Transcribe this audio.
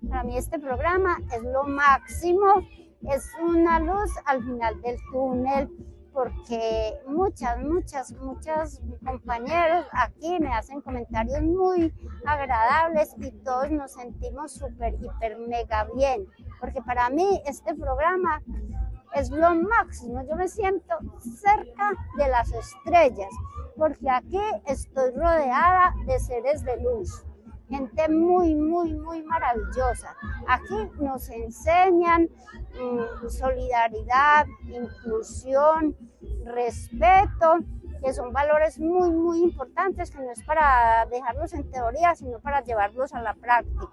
Para mí este programa es lo máximo, es una luz al final del túnel, porque muchos compañeros aquí me hacen comentarios muy agradables y todos nos sentimos súper, hiper, mega bien, porque para mí este programa es lo máximo. Yo me siento cerca de las estrellas, porque aquí estoy rodeada de seres de luz, gente muy maravillosa. Aquí nos enseñan solidaridad, inclusión, respeto, que son valores muy importantes, que no es para dejarlos en teoría, sino para llevarlos a la práctica.